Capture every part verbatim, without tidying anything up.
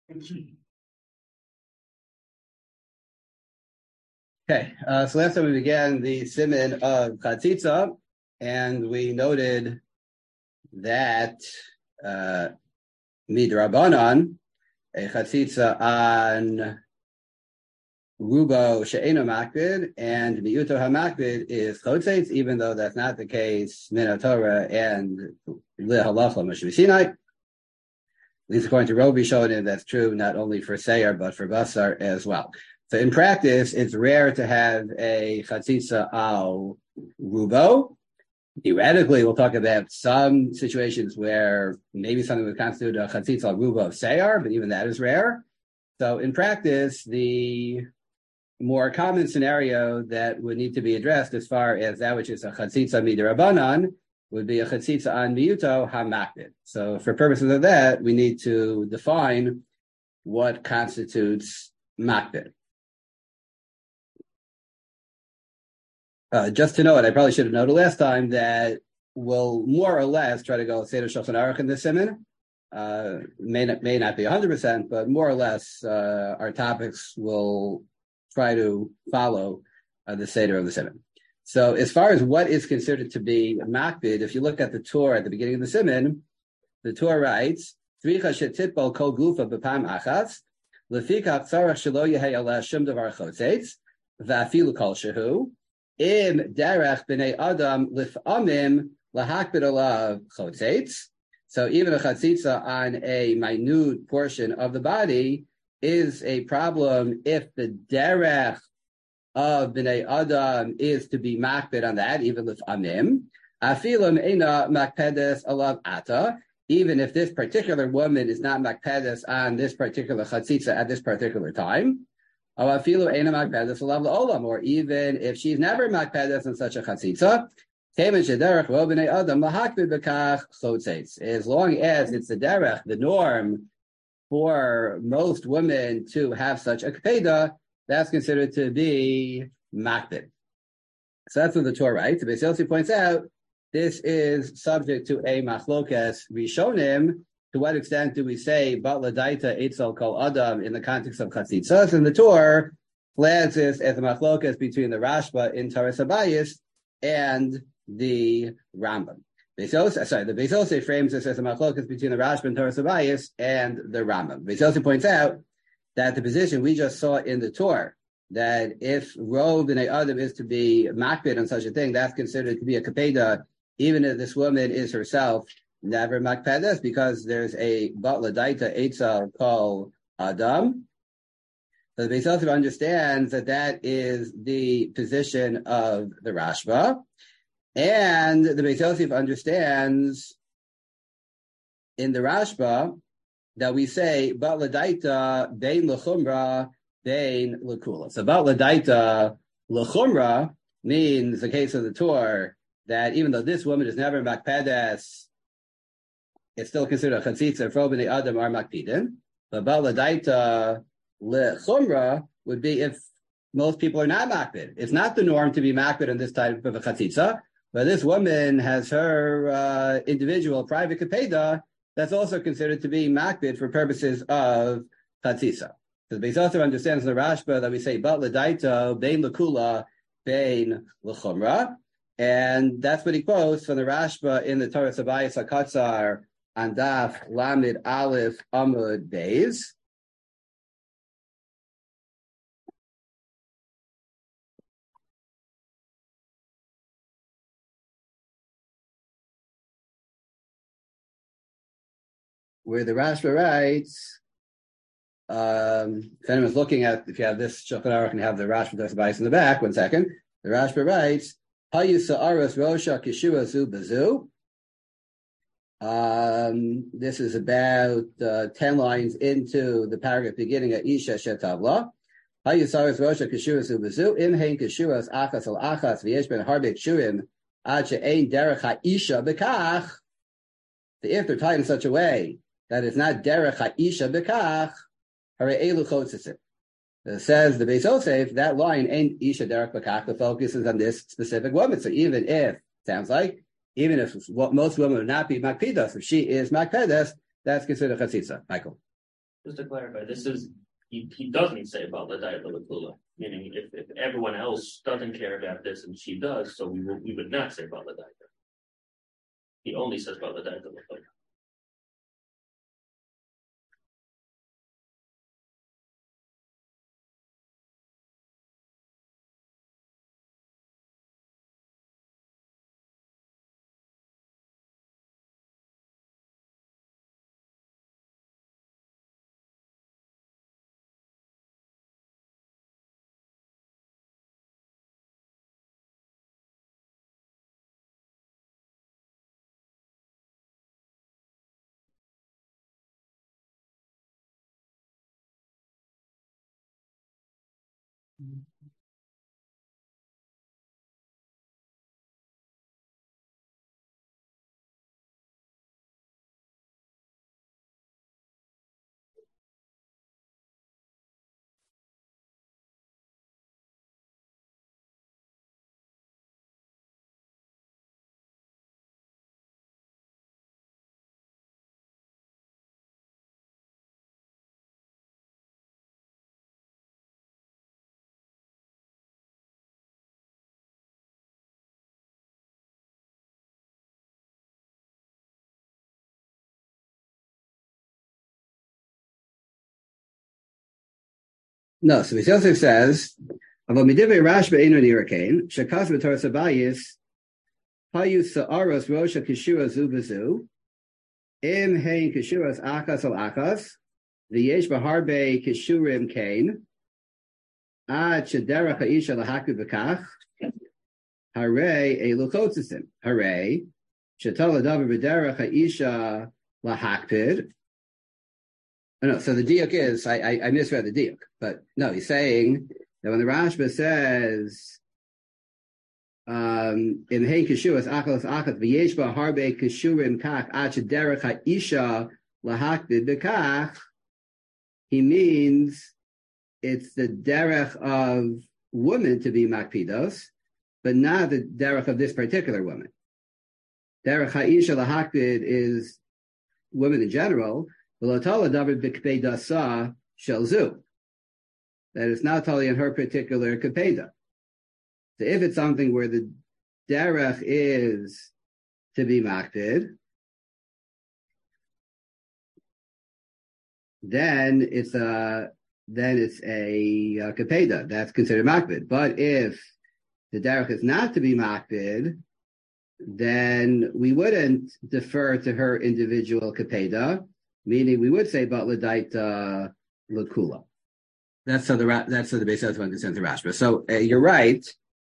Okay, uh, so last time we began the siman of chatzitza, and we noted that uh, midrabanan, a chatzitza on rubo she'eno makbid, and miuto hamakbid is chotzeitz, even though that's not the case min Torah and lehalacha Moshe Sinai. At least according to Robi Shonin, that's true not only for Seir, but for Basar as well. So in practice, it's rare to have a chatzitza al rubo. Theoretically, we'll talk about some situations where maybe something would constitute a chatzitza al rubo of Seir, but even that is rare. So in practice, the more common scenario that would need to be addressed as far as that which is a chatzitza midrabanan would be a chatzitza on miuto hamakbid. So for purposes of that, we need to define what constitutes makbid. Uh, just to note, I probably should have noted last time that we'll more or less try to go Seder Shulchan Aruch in this siman. Uh, may not, may not be one hundred percent, but more or less uh, our topics will try to follow uh, the Seder of the siman. So as far as what is considered to be makbid, if you look at the Torah at the beginning of the siman, the Torah writes, Tzricha shetitbol kol gufa b'pam achas, lefikach tzarach shelo yehei aleh shum davar chotzeitz, v'afilu kol shehu, im derech b'nei adam lif'amim lahakbid alav chotzeitz. So even a chatzitza on a minute portion of the body is a problem if the derech of b'nei adam is to be makbid on that, even lif'amim. Afilim eina makpedes alav ata. Even if this particular woman is not makpedes on this particular chatzitza at this particular time. Or even if she's never makpedes on such a chatzitza, as long as it's the derech, the norm for most women to have such a kpeda, that's considered to be makbid. So that's what the Torah writes. Beis Yossi points out this is subject to a machlokas rishonim. To what extent do we say batla daita eitzel kol adam in the context of chatzitzas? And the Torah flags this as a machlokas between the Rashba in Toras Habayis and the Rambam. Beis Yossi, sorry, the Beis Yossi frames this as a machlokas between the Rashba in Toras Habayis and the Rambam. Beis Yossi points out that the position we just saw in the Torah, that if rov b'nei adam is to be makbid on such a thing, that's considered to be a kapeda, even if this woman is herself never makpedes, because there's a batla daita eitzel kol adam. So the Beis Yosef understands that that is the position of the Rashba, and the Beis Yosef understands in the Rashba that we say batla daita bein lechumra bein lekula. So batla daita lechumra means the case of the Torah that even though this woman is never makpedes, it's still considered a chatzitza if rov b'nei adam are makpidin. But batla daita lechumra would be if most people are not makpid. It's not the norm to be makpid in this type of a chatzitza, but this woman has her uh, individual private kapeda that's also considered to be makpid for purposes of chatzitza. So the Beis Yosef understands the Rashba that we say batla daita bein lekula bein lechumra. And that's what he quotes from the Rashba in the Toras Habayis HaKatzar on Daf Lamed Aleph Amud Beis. Where the Rashba writes, um, if anyone's looking at, if you have this Shulchan Aruch and you have the Rashba Toras Habayis in the back, one second, the Rashba writes, Hayu Sa'aras Rosha Kishua Zu Bazu. Um, this is about uh, ten lines into the paragraph beginning at Isha Shetavla. Hayu Sa'aras Rosha Kishua Zu Bazu. Im Hein Kishuas Achas Al Achas V'yesh Ben Harbe Kshuim Ad She'ein Derech HaIsha B'kach. If they're tied in such a way that it's not Derech HaIsha B'kach, Hare Elu Chotzitzim. It says the Beis Yosef, that line ain't Isha Derech B'kach, the focus is on this specific woman. So even if, sounds like, even if what most women would not be makpedas, if she is makpedas, that's considered chatzitza. Michael. Just to clarify, this is he, he doesn't say about the diet of the Kula, meaning if, if everyone else doesn't care about this and she does, so we will we would not say about the diet. He only says about the diet of the Kula. No, so Yosef says, "Avo midivei Rash be'enu nirakain shekas v'torah sabayis hayu sa'aros rosha kishura zu v'zu im hein kishuras akas al akas v'yesh b'harbe kishurim kain ad shederach ha'isha lahaku v'kach harei elukotzisim harei shetal adavar b'derach ha'isha lahakpid." Oh, no, so the diuk is, I, I, I misread the diuk, but no, he's saying that when the Rashba says, um, in Hein Kishuas Akalas Akat V'yeshba Harbe Kishurim Kach Ach Derech HaIsha Lahakbid B'kach, he means it's the derech of woman to be makpidos, but not the derech of this particular woman. Derech HaIsha Lahakbid is women in general. That it's not totally in her particular kapeda. So if it's something where the derech is to be makpid, then it's a then it's a, a kapeda that's considered makpid. But if the derech is not to be makpid, then we wouldn't defer to her individual kapeda. Meaning, we would say, "But l'daita l'kula." That's how the that's how the Beis Yosef understands the Rashba. So uh, you're right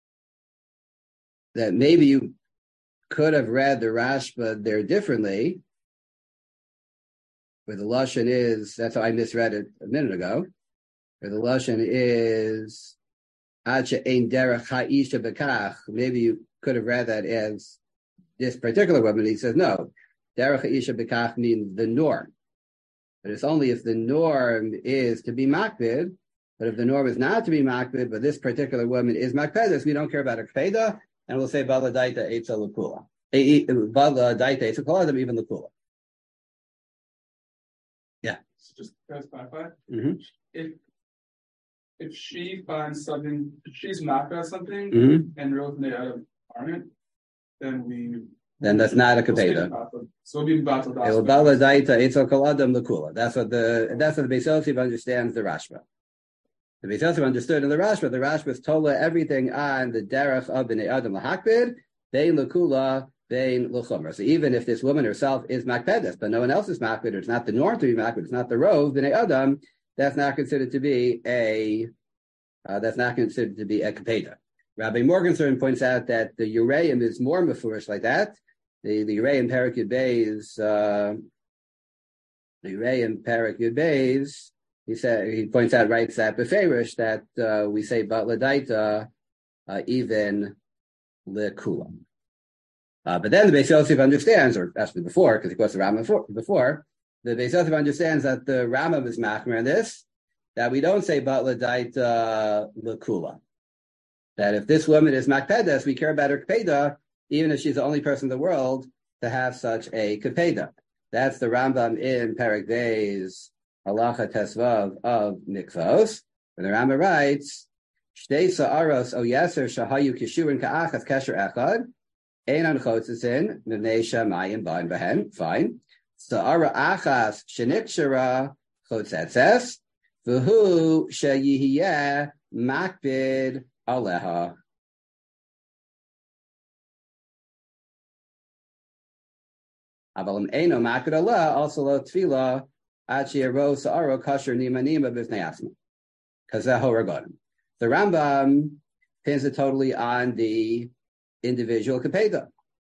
that maybe you could have read the Rashba there differently, where the lashon is. That's how I misread it a minute ago. Where the lashon is "Ad she'ein derech ha'isha b'kach." Maybe you could have read that as this particular woman. He says no, derech ha'isha b'kach means the norm. But it's only if the norm is to be makpid. But if the norm is not to be makpid, but this particular woman is makpedes, we don't care about her kpeda, and we'll say bala daita eitza l'kula. Bala daita eitza kol even l'kula. Yeah. So just to clarify, mm-hmm. if if she finds something, if she's makped something mm-hmm. and wrote in the apartment, then we. Then that's not a kapeda. So it'll be battle. It will bala daita eitzel kol adam l'kula. That's what the that's what the Beis Yosef understands the Rashba. The Beis Yosef understood in the Rashba. The Rashba is tola everything on the derech of bnei adam lahakbid bein l'kula bein l'chumra. So even if this woman herself is makpedes, but no one else is makped, it's not the norm to be makped, it's not the rove bnei adam. That's not considered to be a uh, that's not considered to be a kapeda. Rabbi Morgenstern points out that the Ureim is more mafurish like that. The the Ureim Perek Yud Beis, uh, the Ureim Perek Yud Beis, he said he points out writes that beferish that uh, we say but l'daita uh, even l'kula. Uh, but then the Beis Yosef understands, or actually before, because he quotes the Rambam before, before, the Beis Yosef understands that the Rambam is machmer in this, that we don't say but l'daita l'kula. That if this woman is makpedes, we care about her kpeda, even if she's the only person in the world to have such a kapeda. That's the Rambam in Perek Beis halacha tesvav of mikvos. And the Rambam writes, Shtei sa'aros o yeser shahayu kishurin ka'achas kesher echad, einan chotzitzin, mivnei shamayim ba'in behen, fine. Sa'ara achas shenikshara chotzetzes, v'hu sheyihiyeh makbid aleha. Abalim eino makbid aleha, also lo tefillah, achi ero sa'aro kasher nima nima b'vnei asma. The Rambam pins it totally on the individual kapeda.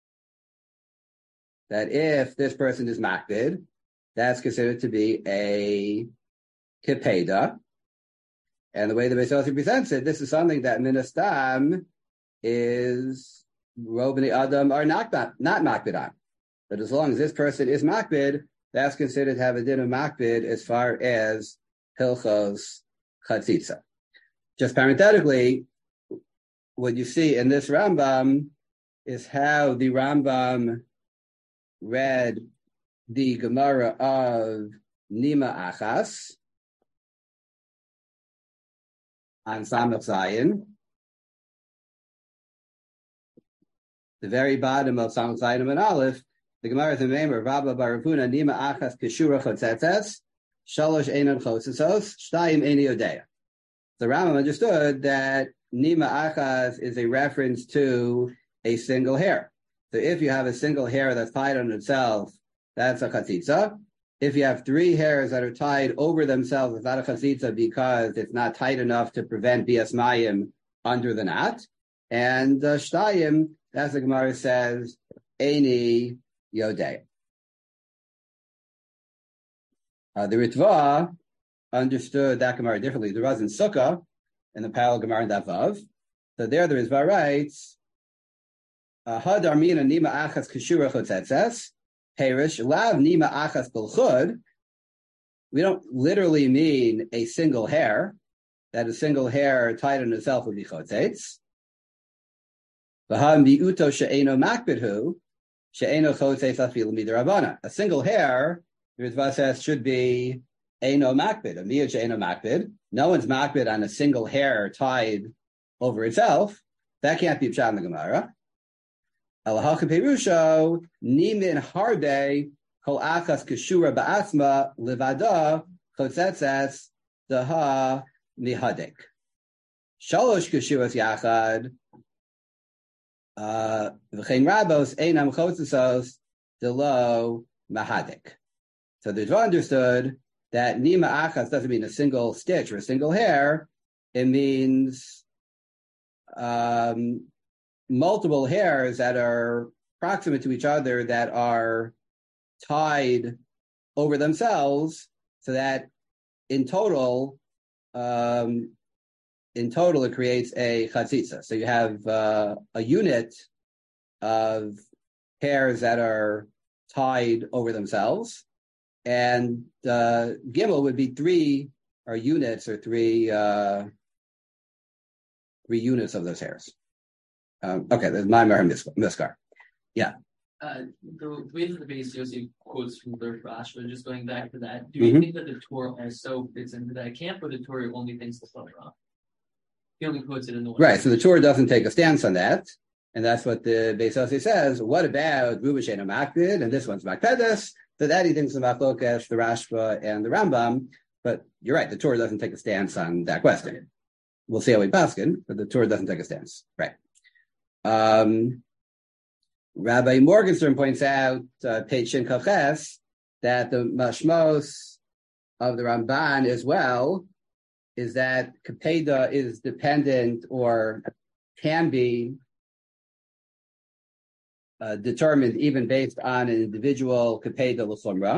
That if this person is makbid, that's considered to be a kapeda. And the way the Beis Yossi presents it, this is something that minastam is Robani Adam are not, not makbid on. But as long as this person is makbid, that's considered to have a din of makbid as far as hilchos chatzitza. Just parenthetically, what you see in this Rambam is how the Rambam read the Gemara of Nima Achas on Samach Zayin. The very bottom of Samach Zayin and Aleph, the Gemara is the name of Rabba Barapuna Nima Achas Keshura Chotzetzes. Shalosh Einon Chotzitzos, Shtayim Eini Odeya. The Rambam understood that Nima Achas is a reference to a single hair. So if you have a single hair that's tied on itself, that's a chatzitza. If you have three hairs that are tied over themselves, it's not a chatzitza because it's not tight enough to prevent bias mayim under the knot. And uh, Shtayim, as the Gemara says, Eini Yodeya. Uh, the Ritva understood that Gemara differently. There was in Sukkah, in the parallel Gemara in Davav. So there the Ritva writes, Had Armina Nima Achas Keshura Chotzetzes, Perish, Lav Nima Achas Bilchud. We don't literally mean a single hair, that a single hair tied on itself would be Chotzetz. V'ham Bi'uto She'eno Makbidhu, She'eno Chotzetz Afil Midarabana. A single hair, the Ritva says, should be Eino Makbid, a Miyah She'eno Makbid. No one's Makbid on a single hair tied over itself. That can't be Pshat in the Gemara. Alahacha Perusho, Nimin Harbe, Kol Achas Keshura Ba'asma, Levada, Chotzetzes, Daha, Mihadik. Shalosh Keshuras Yachad, V'chein Rabos, Einam Chotzetzos, Delo, Mahadik. So the Ritva understood that Nima Achas doesn't mean a single stitch or a single hair. It means um, multiple hairs that are proximate to each other that are tied over themselves, so that in total, um, in total, it creates a chatzitza. So you have uh, a unit of hairs that are tied over themselves. And uh, Gimel would be three or units or three uh, three units of those hairs. Um, okay, there's my Merham Miskar. Yeah. Uh, the way that the Beis Yossi quotes from the Rash, but just going back to that, do you mm-hmm. think that the Torah also fits into that camp, or the Torah only thinks the Torah? He only quotes it in the one. Right, so the Torah doesn't take a stance on that, and that's what the Beis Yossi says. What about Ruba She'eno Makbid, and this one's Makpedes? So that he thinks about Machlokas, the Rashba, and the Rambam. But you're right, the Torah doesn't take a stance on that question. We'll see how we paskin, but the Torah doesn't take a stance. Right. Um, Rabbi Morgenstern points out, uh, page Shin Kaches, that the mashmos of the Ramban as well is that Kapeda is dependent or can be Uh, determined even based on an individual kapeda l'chumra.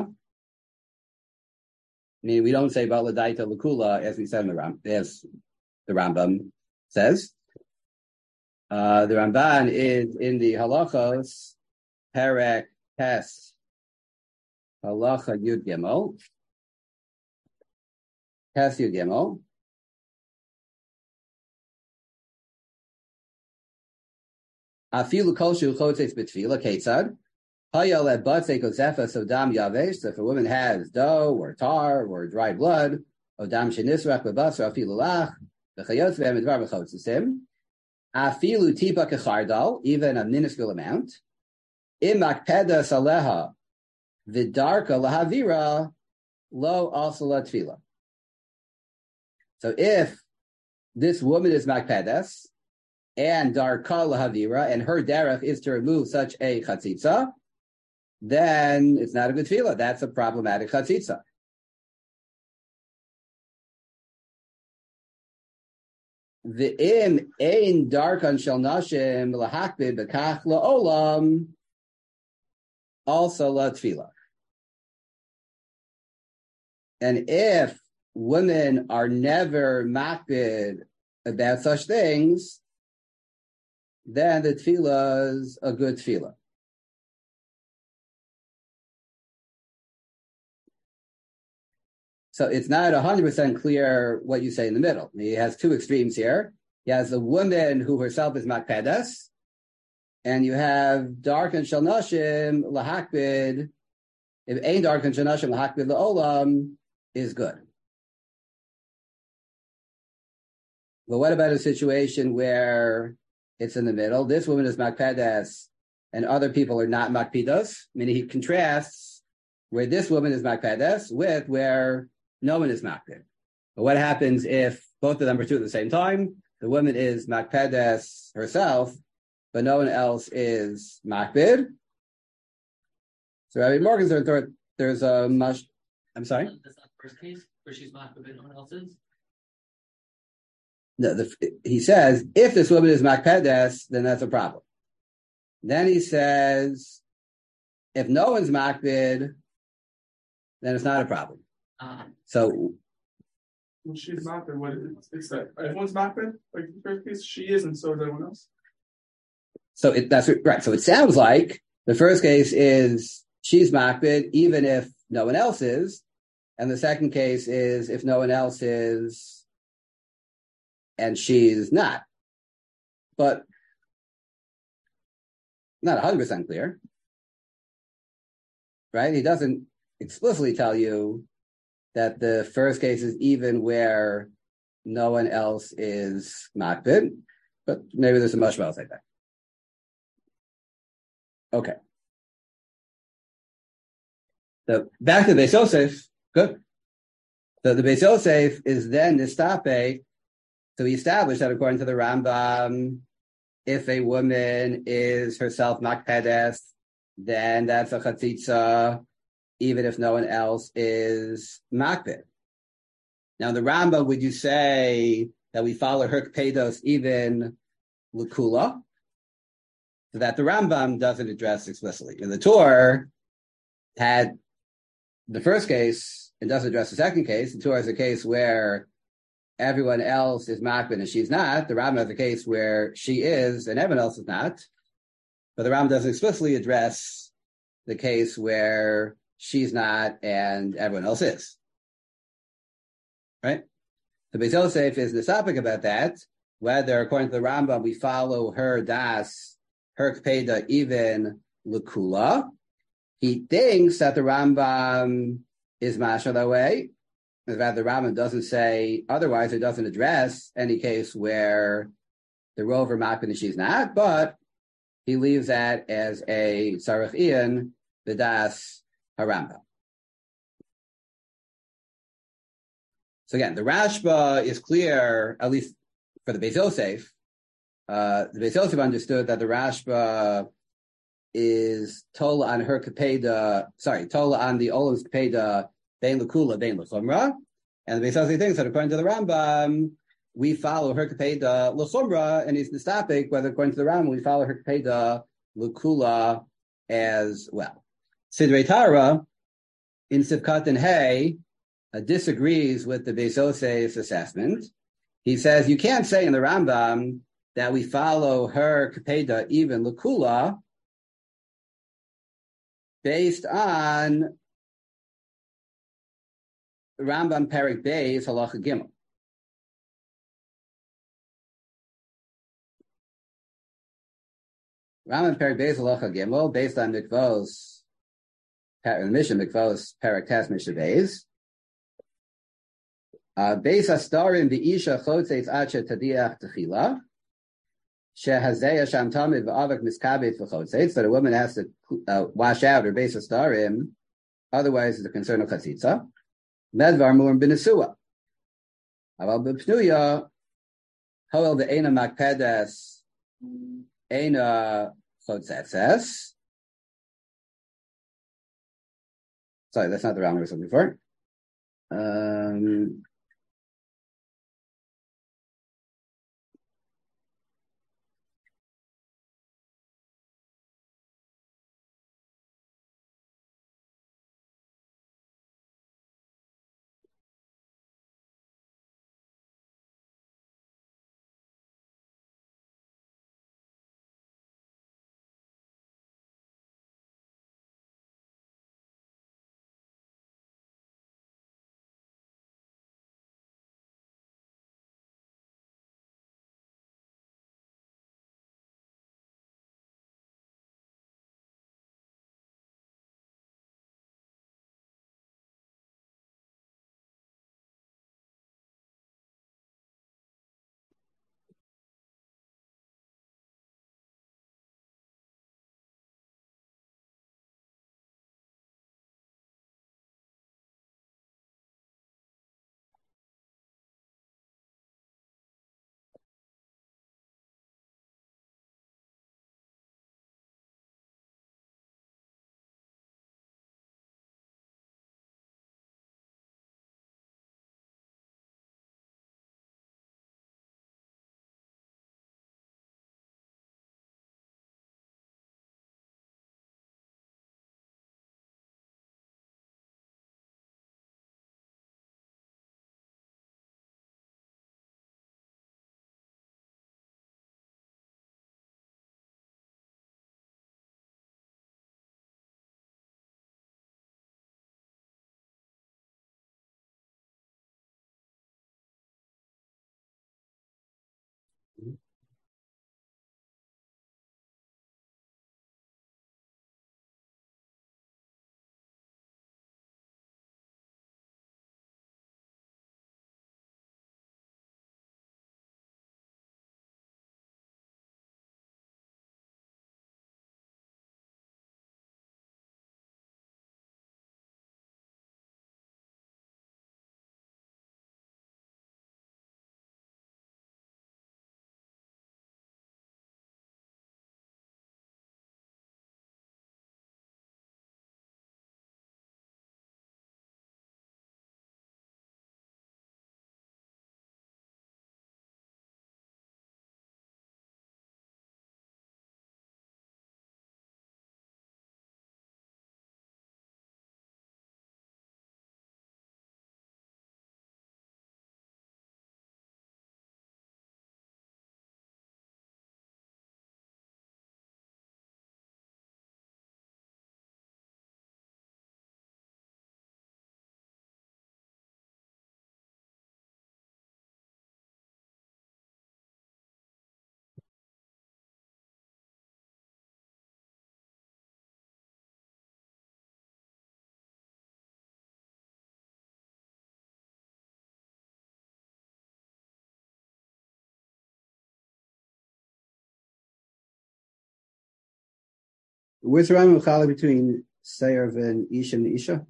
I mean, we don't say baladaita l'kula as we said in the Ram, as the Rambam says. Uh, the Ramban is in the halachos perek tes halacha yud gimel tes yud gimel. Afilu kol shu chotzetz b'tefila ketzad Hayal batse kosefa sodam yavesh. So if a woman has dough or tar or dried blood, odam shenisrach bebasar afilu lach v'chayotz v'em edvar v'chotzisim afilu tipa kechardal, even a minuscule amount. Imak pedas aleha v'darka lahavira lo also la tefila. So if this woman is makpedes and darka lahavira, and her derech is to remove such a chatzitza, then it's not a good tefillah. That's a problematic chatzitza. V'im ein darkan shel nashim lahakbid bekach laolam also la tefillah. And if women are never makbid about such things, then the tefillah is a good tefillah. So it's not one hundred percent clear what you say in the middle. He has two extremes here. He has a woman who herself is makpedes, and you have dark and shel nashim lahakbid. If ain't dark and shel nashim lahakbid laolam is good. But what about a situation where it's in the middle? This woman is makpedes, and other people are not makpidos. Meaning he contrasts where this woman is makpedes with where no one is makpid. But what happens if both of them are true at the same time? The woman is makpedes herself, but no one else is makpid. So Rabbi Morgenstern thought there's a much. I'm sorry. That's not the first case where she's makpid, but no one else is. No, the, he says if this woman is makpedes, then that's a problem. Then he says if no one's makpid, then it's not a problem. Uh, So When she's makbid, what is it's that everyone's makbid? Like the first case, she is, and so is everyone else. So it, that's right. So it sounds like the first case is she's makbid, even if no one else is, and the second case is if no one else is, and she's not. But not one hundred percent clear, right? He doesn't explicitly tell you that the first case is even where no one else is makbid, but maybe there's a mashma else like that. Okay. So back to the Beis Yosef. Good. So the Beis Yosef is then nistape. So we established that according to the Rambam, if a woman is herself makpedes, then that's a chatzitza, even if no one else is makpid. Now, in the Rambam, would you say that we follow her kpedos even l'kula? So that the Rambam doesn't address explicitly. And the Torah had the first case and doesn't address the second case. The Torah is a case where everyone else is makbid and she's not. The Rambam has a case where she is and everyone else is not. But the Rambam doesn't explicitly address the case where she's not and everyone else is. Right? The Beis Yosef is nisapik about that, whether according to the Rambam we follow her das, her kpeda, even l'kula. He thinks that the Rambam is mashal that way. In fact, the Rambam doesn't say otherwise. It doesn't address any case where the rover makbid and she's not, but he leaves that as a sarach ian v'das harambam. So again, the Rashba is clear, at least for the Beis Yosef. Uh, the Beis Yosef understood that the Rashba is tola on her kapeda, sorry, tola on the olam's kapeda, bein l'kula, bein l'chumra. And the Beis Yosef thinks that according to the Rambam, we follow her kapeda l'chumra, and he's nistapik whether according to the Rambam we follow her kapeda l'kula as well. Sidrei Tara in Sivkat and Hay uh, disagrees with the Beis Yosef's assessment. He says you can't say in the Rambam that we follow her kapeda even l'kula based on Rambam Perik Beis Halacha Gimel. Raman Perik Beis Halacha Gimel, based on Mikvos, the mission Mikvos Perik Tes Mishnah Beis. Beis Astarim V'Isha Chotzeitz Acha Tadiach Techila. Shehazeya Sham Tamid V'Avak Miskabet V'Chotzeitz. That a woman has to uh, wash out her Beis Astarim, otherwise it's a concern of Chatzitza. Medvar Murim B'Nesua. Aval B'Pnuya Hoel De'ena Makpedes Ena Chotzetzes. Sorry, that's not the wrong word I was looking for. Um, where's the Rambam Chala between Seir and Isha and Isha?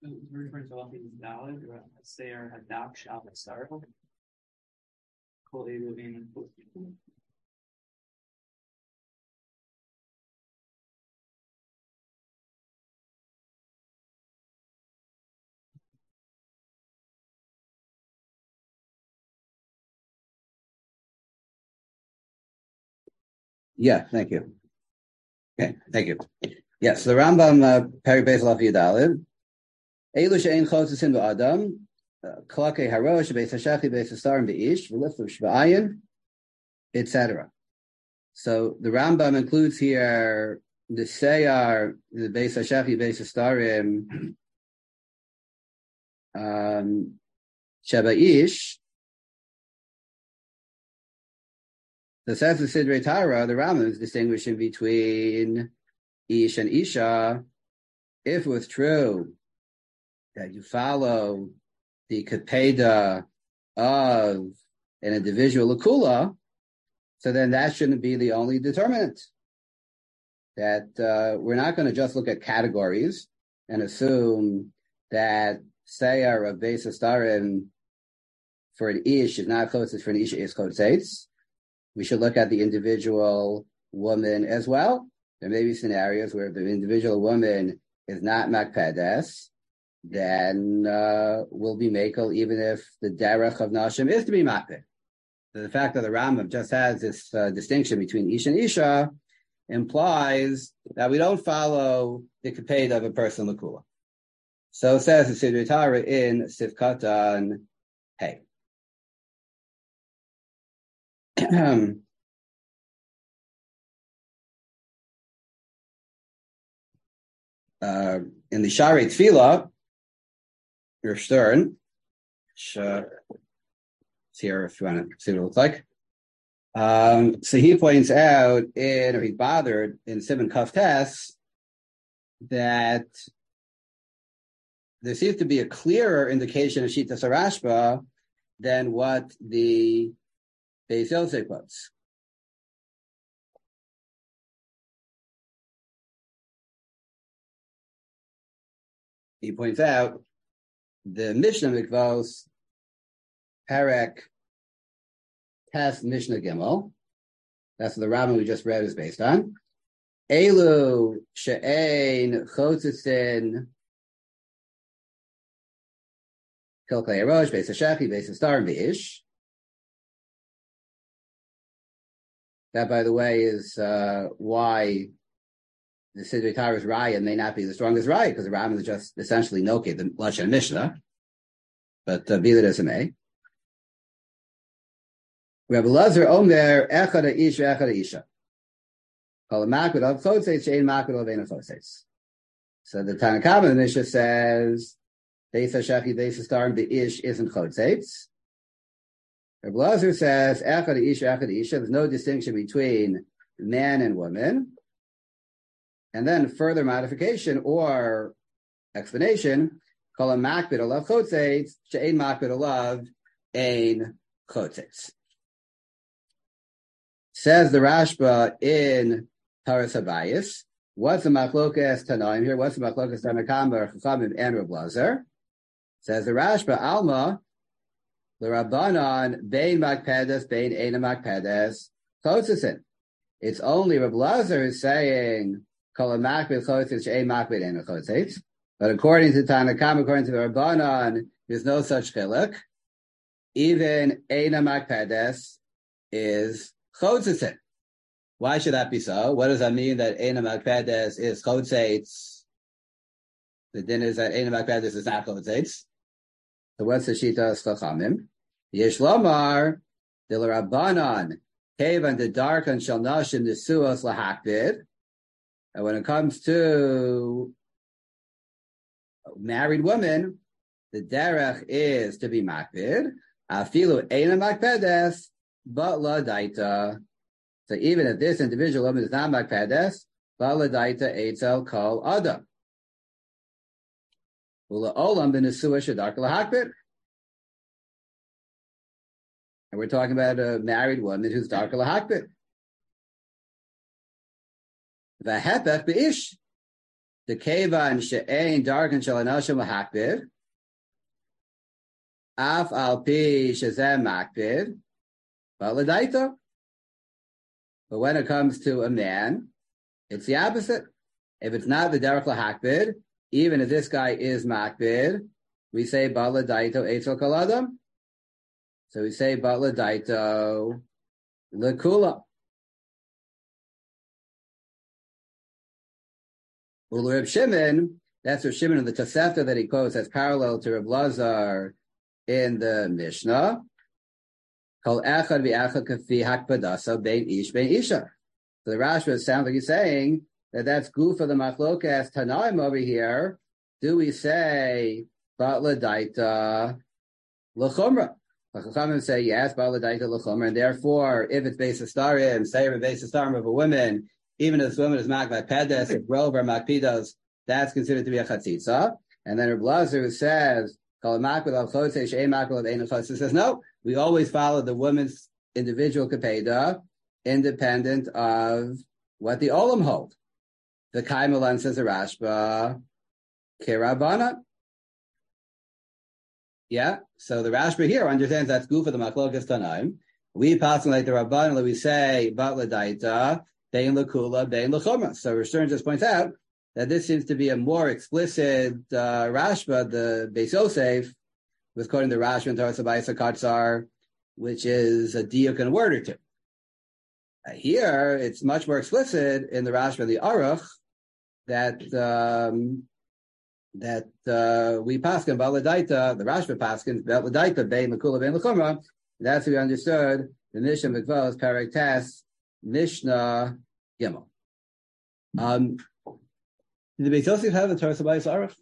referring to Alfie Dalid or Sayer Hadak Shal Sarah. Call Elu in Yeah, thank you. Okay, thank you. Yes, the Rambam uh, Peri Beis Alaf Yudalid. Elu she'ein chotzisin ba'adam, klakei harosh beis hashachi beis hasarim beish v'liflu shva'ayin, et cetera. So the Rambam includes here the Seyar, the beis hashachi beis hasarim, um, shabaish. The says the Sidrei Tara, the Rambam is distinguishing between Ish and Isha. If it was true that you follow the Kapeda of an individual Lakula, so then that shouldn't be the only determinant. That uh, we're not going to just look at categories and assume that Sayar of Beis Hasarim for an Ish is not closest for an Isha is Chotzeitz. We should look at the individual woman as well. There may be scenarios where if the individual woman is not makpedes, then uh, we'll be makel even if the derech of nashim is to be makped. So the fact that the Rambam just has this uh, distinction between ish and isha implies that we don't follow the kaped of a person lakula. So it says the Sidrei Tara in Sifkatan Hey. uh, in the Sharei Tefillah, your Stern, which uh, it's here if you want to see what it looks like. Um, so he points out in, or he's bothered in Simon Kaftes that there seems to be a clearer indication of Shita Sarashba than what the Beis Yosef quotes. He points out the Mishnah Mikvos, Perek, Tes Mishnah Gimel. That's what the Rambam we just read is based on. Elu she'ein chotzisin kilkei erosh beis hashechi beis hastar v'ish. That, by the way, is uh, why the Sidrei Tara's raya may not be the strongest raya, because the Rambam is just essentially noke the Lashon Mishnah. But uh, be that as it may. Rabbi Lazar Omer echad ish echad isha. Kol makbid of chotzeitz she'ein makbid of ein chotzeitz. So the Tanna Kamma the Mishnah says beis hashechi beis hastar v'ish isn't chotzeitz. Rabbi Lazar says, Echad Isha, Echad Isha, there's no distinction between man and woman. And then further modification or explanation, call a makbid alav chotzeitz, she'ein makbid alav ein chotzeitz. Says the Rashba in Taras Habayis, what's the machlokas Tanaim here? What's the machlokas Tanna Kamma, Chachamim, and Rabbi Lazar? Says the Rashba, Alma, the Rabbanon, Bein Makpedes, Bein Eina Makpedes, Chotzisin. It's only Rabbi Lazar is saying, Kol Makbid Chotzitz, She'ein Makbid Eina Chotzitz. But according to Tanna Kamma, according to the Rabbanon, there's no such chiluk. Even Eina Makpedes is Chotzisin. Why should that be so? What does that mean that Eina Makpedes is Chotzitz? The din is that Eina Makpedes is not Chotzitz. So what's the Shita of Chachamim? Yesh Lomar, the Rabbanon, Kevan the Darkan shall nashim the Suos lahakbid. And when it comes to married women, the derech is to be makbid. Afilu eina makpedes, but la daita. So even if this individual woman is not makpedes, but la daita eitzel kol adam. Ula olam ben nesua shadarka lahakbid. And we're talking about a married woman who's darka lahakbid. V'hepech be'ish. the kevan she'ein darken shel anoshim lahakbid, af al pi shezem makbid, but l'daita. But when it comes to a man, it's the opposite. If it's not the derech lahakbid, even if this guy is makbid, we say bala daito etzel kaladam. So we say bala daito lekula. Well, Reb Shimon, that's Reb Shimon in the Tosefta that he quotes as parallel to Reb Lazar in the Mishnah. Kol echad v'echad kafi hakpadasa bein ish bein isha. So the Rashba sounds like he's saying that that's goof of the machlokas Tanaim over here. Do we say batla daita l'chumra? The Chachamim say yes, batla daita l'chumra, and therefore, if it's based starim, say if it's based starim of a woman, even if this woman is mak by pedes, if rov or makpidos, that's considered to be a chatzitza. And then Reb Lazar says, "Kol mak b'lav chotze she'ein mak b'lav ein chotze," says no. We always follow the woman's individual kapeda, independent of what the olam hold. The Kaimalan says a Rashba, Kerabana. Yeah, so the Rashba here understands that's goof of the Machlokas Tanaim. We pass like the Rabbanan, we say, Bat L'daita, Bein L'kula, Bein L'chumra. So Rishon just points out that this seems to be a more explicit uh, Rashba, the Beis Yosef, was quoting the Rashba and Torah Sabayis Katzar, which is a diuk and a word or two. Uh, here, it's much more explicit in the Rashba, the Aruch, that um, that uh, we paskin baladaita, the Rashba paskins baladaita bein l'kula bein l'chumra. That's what we understood the Mishnah Mikvos Perek Tes Mishnah Gimel. Um, did the Beis Yosef have the Torah Sabayis Aruch?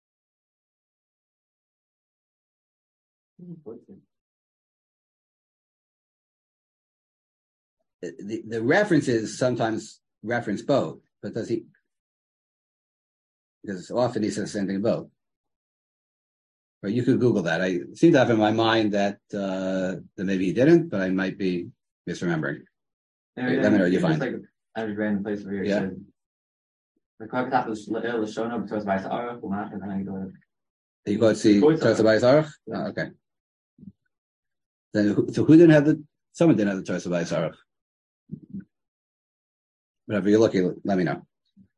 The, the references sometimes reference both, but does he? Because often he says the same thing about. Or you could Google that. I seem to have in my mind that uh, that maybe he didn't, but I might be misremembering. Yeah, Wait, yeah, let me know what you just find. like at a random place over here. Yeah. Said, the Krakatap was Lashona because by Sarah, and then I go. You go see Torah Torah Sabayis Aruch? Oh, okay. Then who, so who didn't have the? Someone didn't have the Torah Sabayis Aruch. Whatever you're looking, let me know.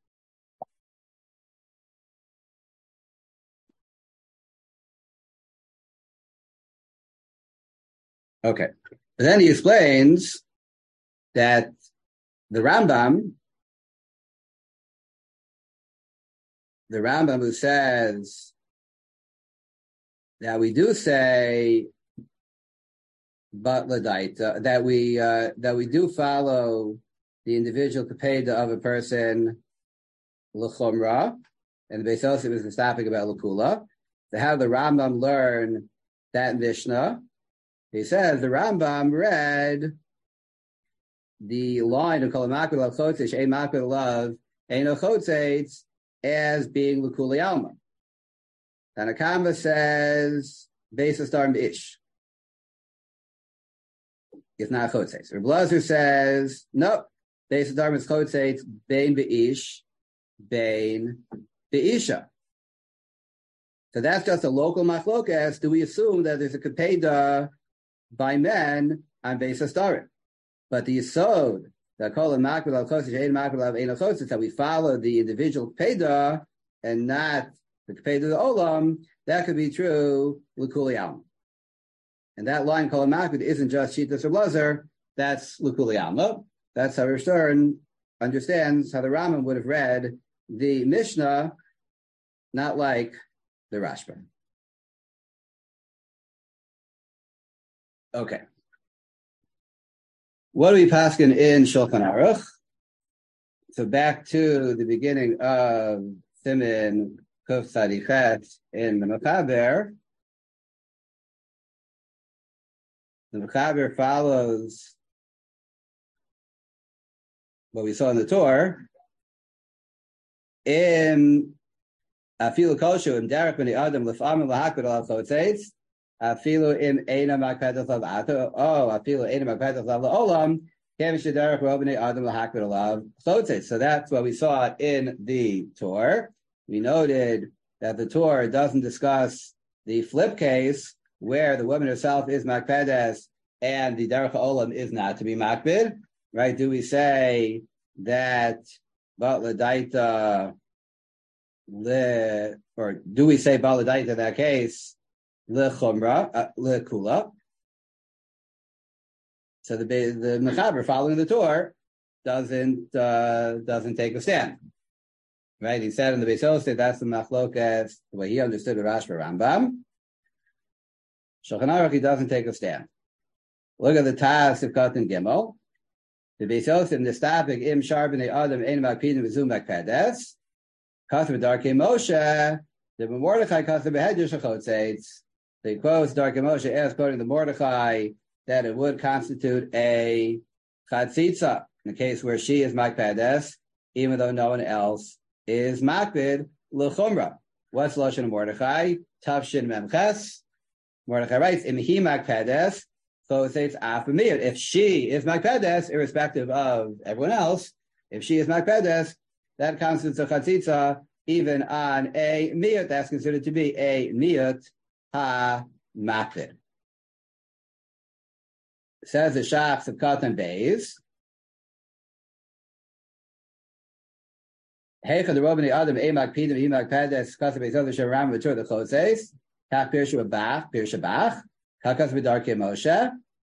Okay. But then he explains that the Rambam, the Rambam who says that we do say but ladaita, that we uh, that we do follow the individual kapeda of a person l'chumra, and the Beis Yosef is the topic about l'kula. To have the Rambam learn that Mishnah, he says the Rambam read the line of Kol Makbid Lav Chotzeis Ein Makbid Lav Ein Chotzeis as being l'kuli alma. Tanakama says Beis Astar Ish. It's not Chotzeis. Reb Lazar says no. Beis Astar is Chotzeis Bein Beish Bein Beisha. So that's just a local machlokas. Do we assume that there's a kapeda by men on Beis Astarim? But the Yisod, that call it Makbid Al Chotzeis, Ein Makbid Al Ein Chotzeis, that we follow the individual kapeda and not the kapeda of the Olam, that could be true L'Kuli Alma. And that line, called Makbid, isn't just Shitas or Blazer, that's L'Kuli Alma. That's how Rishon understands how the Rambam would have read the Mishnah, not like the Rashba. Okay. What do we paskin in Shulchan Aruch? So back to the beginning of Siman Kuf Tzadichet in the Mechaber. The Mechaber follows what we saw in the Torah. In Afilu Koshu im Derek ben Adam lefamim lahakbid al chotzeis. Afilu im eina makpedas lav ato. Oh, afilu eina makpedas lav laolam. So that's what we saw in the Torah. We noted that the Torah doesn't discuss the flip case where the woman herself is makpedes and the derech ha'olam is not to be makpid, right? Do we say that baladaita le, or do we say baladaita in that case le chumra uh, le kula? So the the mechaber following the Torah doesn't uh, doesn't take a stand, right? He said in the Beis Yosef that's the machlokas the way he understood the Rashba Rambam. Shulchan Aruch he doesn't take a stand. Look at the Taz of Katan Gimel. The Beis Yosef in this topic im shar b'nei adam ein makpidim v'zum makpedes. Kasav Darkei Moshe the Mordechai kasav b'hedyer shachotzeitz. They quote Darkei Moshe as quoting the Mordechai that it would constitute a chatzitza in the case where she is makpedes, even though no one else is makpid l'chumra. What's lashon Mordechai? Tavshin memches. Mordechai writes, "Im hi makpedes, so it says afamiyot." If she is makpedes, irrespective of everyone else, if she is makpedes, that constitutes a chatzitza even on a miyot that's considered to be a miyot ha makpid. Says the Shachs of Katan Beis. Heicha the Robani Adam Emak Pidim Emak Padas Katan Beis Other Sharam Matur the Chotzeis. Tak Pirshu Bach Pirshu Bach. Kakas Vidarke Moshe.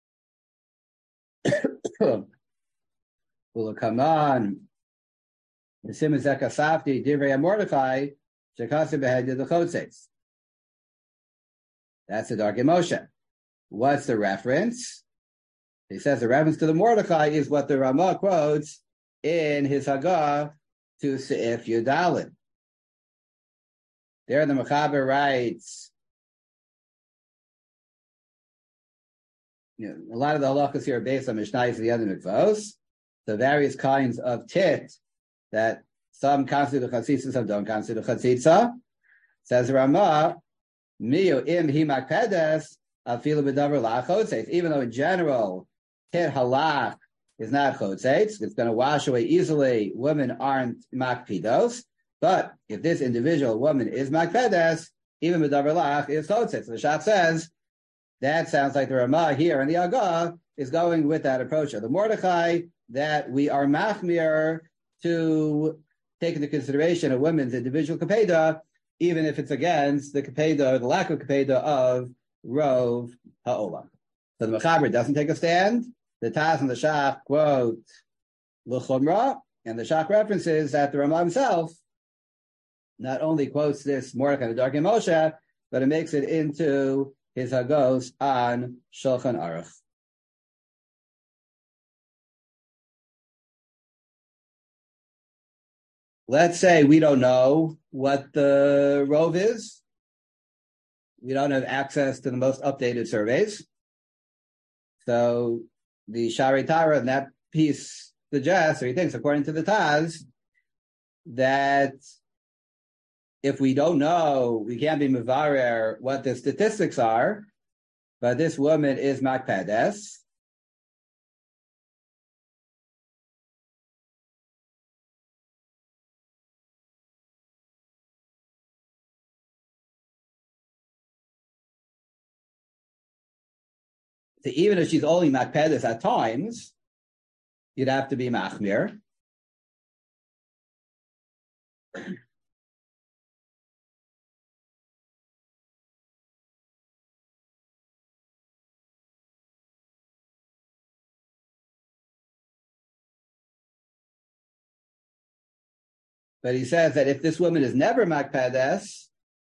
Will come on. The Simon Zeka Safti Divrei Mordechai Shekasa Behead the Chotzeis. That's the Darke Moshe. What's the reference? He says the reference to the Mordechai is what the Ramah quotes in his Hagah to Seif Yudalin. There the Mechaber writes, you know, a lot of the halachas here are based on Mishnayos and the other mikvos. The various kinds of tit that some constitute a chatzitza, some don't constitute a chatzitza. Says the Ramah, Miyu im hi makpedes afilu b'davar la'chotzeitz. Even though in general tit halach is not chotzeitz, it's going to wash away easily. Women aren't makpidos, but if this individual woman is makpedes, even b'davar lach is chotzeitz. So the Shach says that sounds like the Ramah here in the Agah is going with that approach of the Mordechai that we are machmir to take into consideration a woman's individual kapeda, even if it's against the kapeda, the lack of kapeda of Rov Ha'olam. So the Mechaber doesn't take a stand. The Taz and the Shach quote L'chumra, and the Shach references that the Ramah himself not only quotes this Mordechai the Darkei Moshe, but it makes it into his Hagos on Shulchan Aruch. Let's say we don't know what the Rov is. We don't have access to the most updated surveys. So the Shari Tara in that piece suggests, or he thinks, according to the Taz, that if we don't know, we can't be mevarer what the statistics are, but this woman is makpedes. So even if she's only makpedes at times, you'd have to be machmir. But he says that if this woman is never makpedes,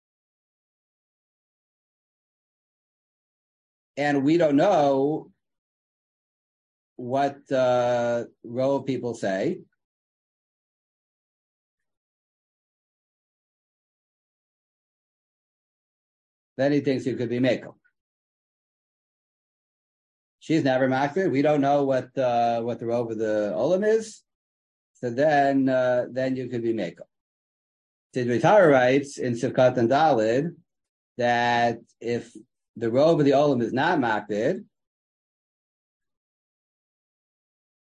and we don't know what uh, row of people say, then he thinks it could be Mekel. She's never makpid. We don't know what uh, what the row of the Olam is. So then, uh, then you could be Mekel. Tidrei Torah writes in Sivkat and Dalid that if the robe of the Olam is not makpid,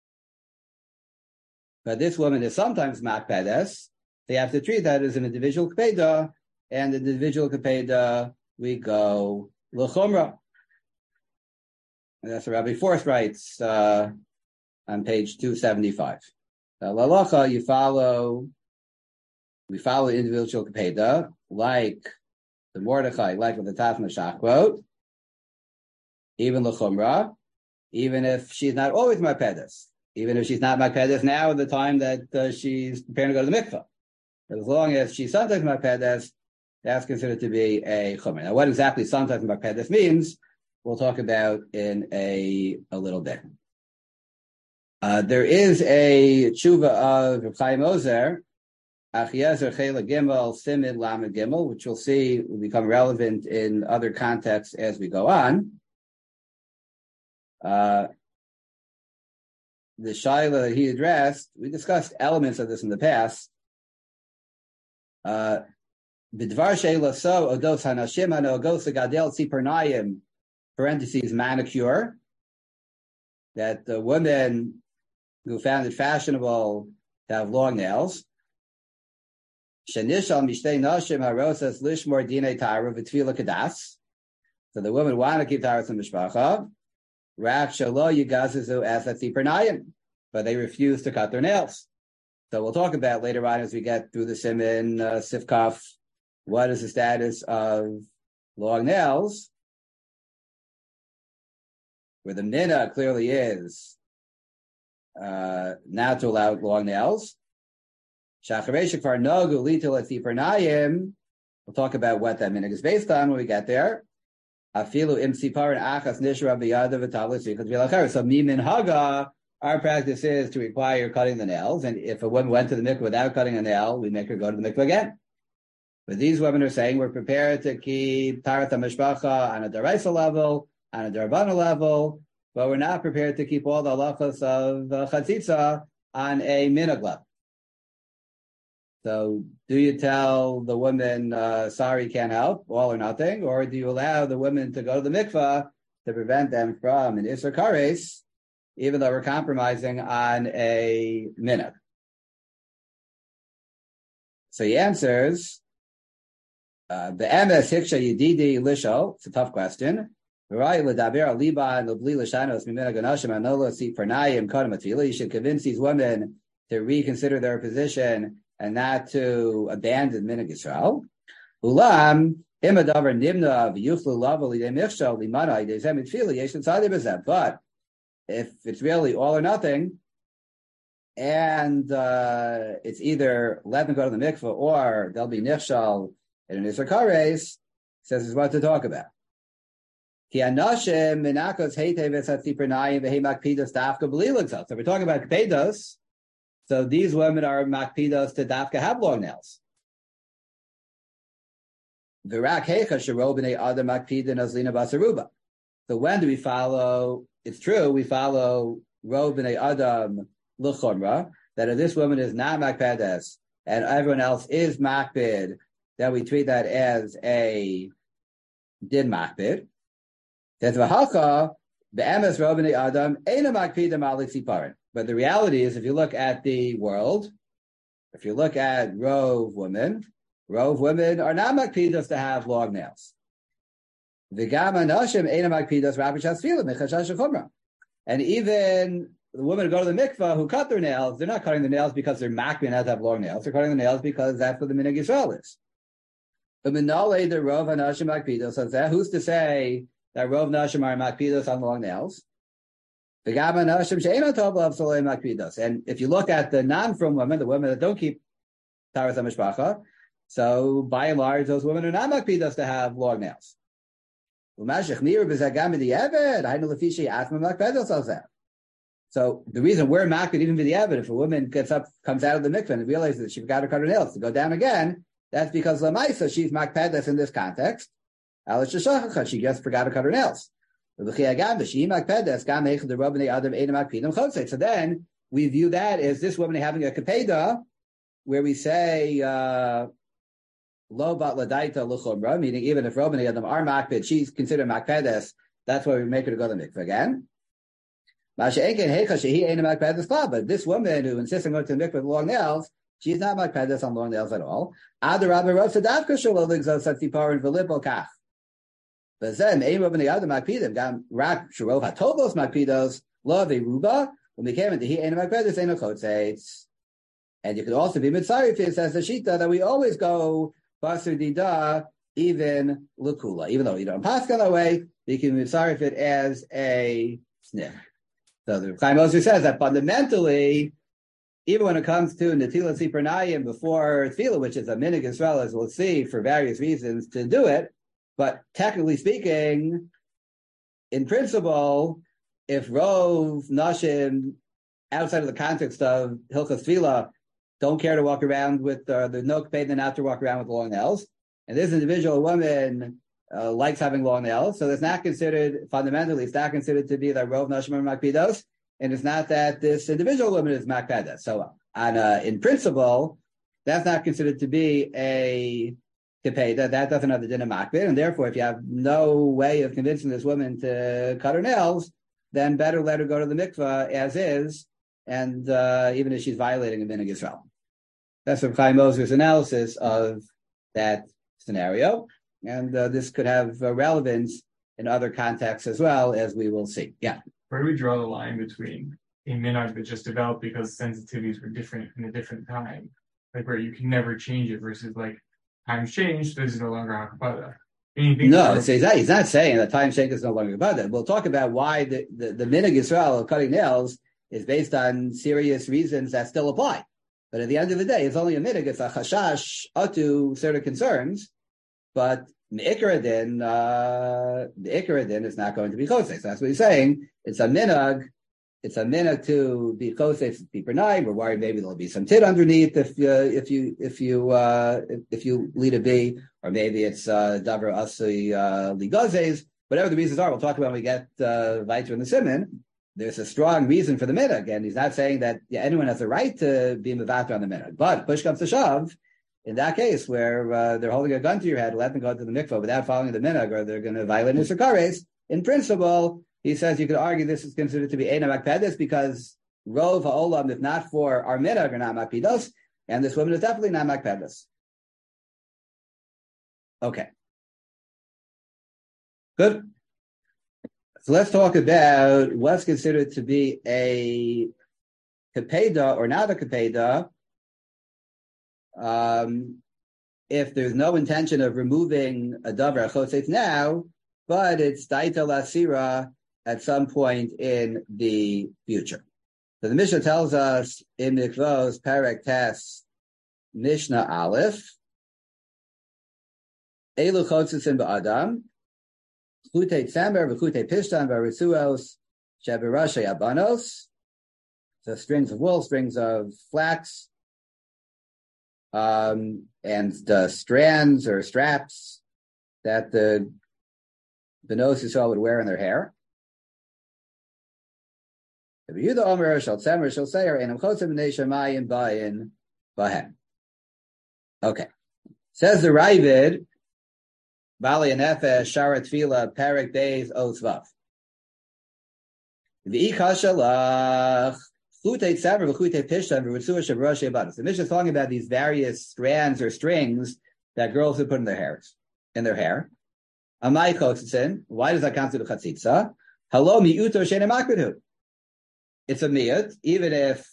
but this woman is sometimes makpedes. They have to treat that as an individual kpeda, and the individual kpeda we go l'chumra. And that's what Rabbi Forth writes uh, on page two seventy-five. Uh, Lalacha, you follow, we follow the individual kpeda, like the Mordechai, like with the Taf Mashach quote, even l'chumra, even if she's not always makpedes, even if she's not makpedes now at the time that uh, she's preparing to go to the mikvah. As long as she's sometimes makpedes, that's considered to be a chumra. Now, what exactly sometimes makpedes means, we'll talk about in a, a little bit. Uh, there is a tshuva of Reb Chaim Ozer, Achiezer Chela Gimel Simin Lamed Gimel, which we'll see will become relevant in other contexts as we go on. Uh, the shaila that he addressed, we discussed elements of this in the past. Uh, B'dvar sheila so odos hanashim ano ogos gadel tzipernayim, parentheses manicure, that the women who found it fashionable to have long nails. Shenishal mishtei nashim harosas lishmor dinei tara v'tfila kadas. So the women want to keep taras in mishpacha. Rak shalo yigazizu as a tzipernayim, but they refuse to cut their nails. So we'll talk about later on as we get through the Siman uh, Sifkaf. What is the status of long nails? Where the mina clearly is uh, not to allow long nails. Shacharesh kvar nogu litil tzipernayim. We'll talk about what that minhag is based on when we get there. Afilu im tziparin achas nishra biyada v'tablis yichud v'lacher. So mi minhaga, our practice is to require cutting the nails, and if a woman went to the mikvah without cutting a nail, we make her go to the mikvah again. But these women are saying we're prepared to keep tarat hamishpacha on a daraisa level, on a darabana level, but we're not prepared to keep all the halachos of uh, chatzitza on a minhag level. So do you tell the woman, uh, sorry, can't help, all or nothing, or do you allow the women to go to the mikvah to prevent them from an isser kares, even though we're compromising on a minhag? So he answers, uh, the emes hiksha yididi lisho, it's a tough question. You should convince these women to reconsider their position and not to abandon minhag Yisrael. Ulam imadavar nimna v'yuchlu lava lidei michshal limana idei zem mitfila yeshin tzadi b'zem. But if it's really all or nothing, and uh, it's either let them go to the mikveh or they'll be nichshal in an isser kares, says is what to talk about. Ki anashim minakos heitei v'satzipernayim v'hei makpidos dafka b'liligzot. So we're talking about kpedos. So these women are makpidos to dafka have long nails. V'rak heicha shero b'nei adam makpida nazlina basaruba. So when do we follow? It's true, we follow ro b'nei adam l'chumra, that if this woman is not makpedes and everyone else is makpid, then we treat that as a din makpid. That's v'halcha be'emes ro b'nei adam eina makpida malik siparin. But the reality is, if you look at the world, if you look at rove women, rove women are not makpidos to have long nails. And even the women who go to the mikvah who cut their nails, they're not cutting the nails because they're makpid and have to have long nails. They're cutting the nails because that's what the minhag Yisrael is. Who's to say that rove nashim are makpidos on long nails? And if you look at the non-frum women, the women that don't keep taras hamishpacha, so by and large, those women are not makpidos to have long nails. So the reason we're makpid even for the evid, if a woman gets up, comes out of the mikvah and realizes that she forgot to cut her nails to go down again, that's because lamaisa she's makpedos in this context. She just forgot to cut her nails. So then we view that as this woman having a kapeda, where we say lo bat ladaita l'chumra, meaning even if Robin Adam are makpid, she's considered makpedes. That's why we make her to go to the mikveh again. But this woman who insists on going to the mikveh with long nails, she's not makpedes on long nails at all. Other Rabbi wrote to Davka Shalom Ligzos Satzipar and Velipo Kach. But then, aim over the other makpidim, gam rak sharov hatovos makpidos, lo veruba, when we came into he ain't makpedes, ain't no chotzeitz. And you could also be mitzarif, it says the shita that we always go basur dida, even lukula. Even though you don't pass that way, you can mitzarif it as a sniff. So the Chaim Ozer says that fundamentally, even when it comes to Netilat Sipernayim before Tefillah, which is a minig Yisrael, as we'll see, for various reasons to do it, but technically speaking, in principle, if Rov, Nashim, outside of the context of Hilchas Tefillah, don't care to walk around with, uh, the no paid then not to walk around with long nails, and this individual woman uh, likes having long nails, so it's not considered, fundamentally, it's not considered to be the Rov, Nashim, or Makpidos, and it's not that this individual woman is Makpedes. So, on, uh, in principle, that's not considered to be a Kepeda. That doesn't have the din of Makpid, and therefore, if you have no way of convincing this woman to cut her nails, then better let her go to the mikveh as is, and uh, even if she's violating a minig Yisrael. That's what Chaim Ozer's analysis of that scenario, and uh, this could have uh, relevance in other contexts as well, as we will see. Yeah. Where do we draw the line between a minhag that just developed because sensitivities were different in a different time, like where you can never change it, versus like times changed, this is no longer hakapada? No, it's, he's, not, he's not saying that time change is no longer hakapada. We'll talk about why the, the, the minhag Yisrael of cutting nails is based on serious reasons that still apply. But at the end of the day, it's only a minhag. It's a chashash atu certain concerns, but the Ikaradin, uh, the Ikaradin is not going to be chosek. So that's what he's saying. It's a minhag. It's a minhag to be chosek, be pernai. We're worried maybe there'll be some tit underneath if uh, if you if you uh, if, if you lead a bee, or maybe it's uh, davar asui uh, ligazes. Whatever the reasons are, we'll talk about when we get uh, weiter in the simon. There's a strong reason for the minhag, and he's not saying that yeah, anyone has a right to be mevater on the minhag. But push comes to shove. In that case, where uh, they're holding a gun to your head, let them go to the mikvah without following the minhag, or they're going to violate Nisur Kares. In principle, he says you could argue this is considered to be Eina Makpedes because Rov Ha'olam, if not for our minhag, are not Makpidos, and this woman is definitely not Makpedes. Okay. Good. So let's talk about what's considered to be a Kepeda or not a Kepeda. Um, if there's no intention of removing a davar chotzeitz now, but it's daita lasira at some point in the future. So the Mishnah tells us in Mikvos Perek Tes Mishnah Aleph, Elu chotzitzin ba'adam, chutei tzemer v'chutei pishtan v'ritzuos sheberashay abanos, so strings of wool, strings of flax, Um, and the strands or straps that the Benos Yisrael would wear in their hair. Okay. Says the Ravid, Bali and Nefesh, Shara Tefila, Perek Beis, Osvav. V'ikashalach. The Mishnah is talking about these various strands or strings that girls would put in their hairs, in their hair. Why does that constitute a chatzitza? Hello, mi'uto she'enem makbidhu. It's a miyut, even if,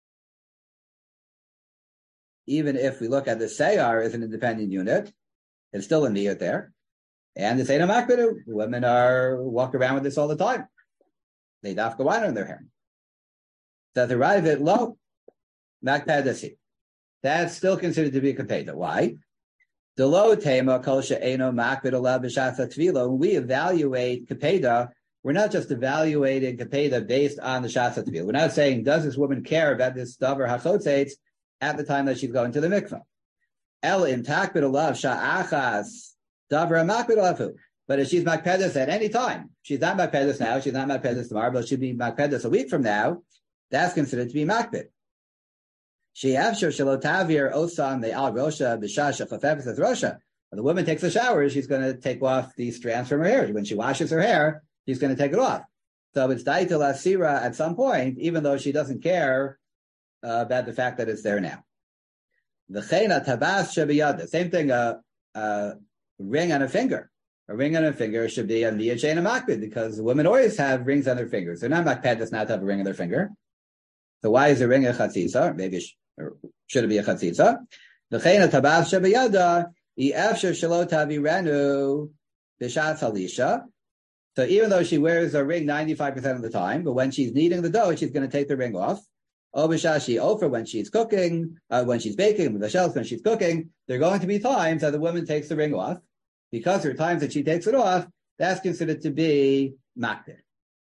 even if we look at the seyar as an independent unit, it's still a miyut there. And the she'enem makbidhu, women are walk around with this all the time. They dafka wine in their hair. That arrive at low makpadasi. That's still considered to be a kapeda. Why? The low tema kol she'eno makbid alav b'shatz tvila. When we evaluate kapeda, we're not just evaluating kapeda based on the shatz tvila. We're not saying does this woman care about this davar hachotzeitz at the time that she's going to the mikvah. El im takbid alav sha'achas davar makbid alavu. But if she's makpedes at any time, she's not makpedes now, she's not makpedes tomorrow, but she'll be makpedes a week from now. That's considered to be makbid. She after shalotavir osan the al rosha b'shasha chafefes as rosha. When the woman takes a shower, she's going to take off these strands from her hair. When she washes her hair, she's going to take it off. So it's daitel asira at some point, even though she doesn't care uh, about the fact that it's there now. The chena tabas shebiyada, same thing. A uh, uh, ring on a finger, a ring on a finger should be a niya shena makpid because women always have rings on their fingers. They're not makpid does not have a ring on their finger. So why is a ring a chatzitza? Maybe it sh- or should it be a chatzitza? The chena tabas shebiyada efshar shelo tavi renu b'shat halisha. So even though she wears a ring ninety-five percent of the time, but when she's kneading the dough, she's going to take the ring off. Obishashi Ofer, when she's cooking, uh, when she's baking, with the shells, when she's cooking, there are going to be times that the woman takes the ring off. Because there are times that she takes it off, that's considered to be makbid.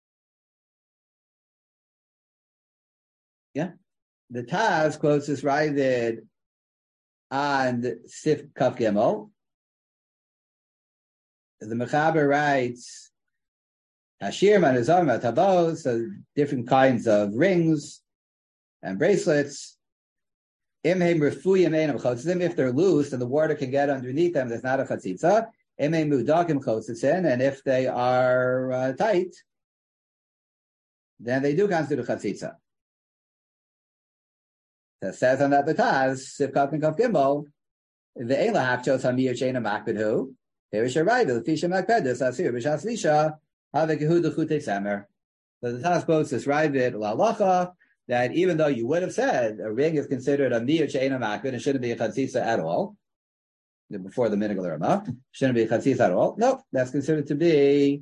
Yeah? The Taz quotes this Ravid on Sif Kaf Gimel. The Mechaber writes, Hashir Manazam Tabos, so different kinds of rings and bracelets. Imheim refuyim einam chotzim. If they're loose and the water can get underneath them, there's not a chatzitza. Imheim mudakim chotzitzin, and if they are uh, tight, then they do constitute a chatzitza. That says on that betaz, sifkat and kaf gimel, the ein lahapchos hamiyah sheina makbidhu. Here is your right. The fisha makbedus asir b'shas lisha. So the Taz quotes this Ravid la'alacha that even though you would have said a ring is considered a miyah she'ena makbid and shouldn't be a chatzitza at all, before the minhag l'rama, shouldn't be a chatzitza at all. No, that's considered to be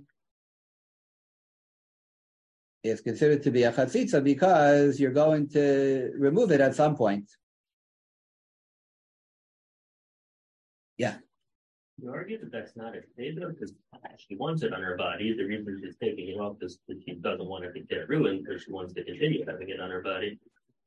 it's considered to be a chatzitza because you're going to remove it at some point. Yeah. You argue that that's not a kavod because she wants it on her body. The reason she's taking it off is that she doesn't want it to get ruined because she wants to continue having it on her body.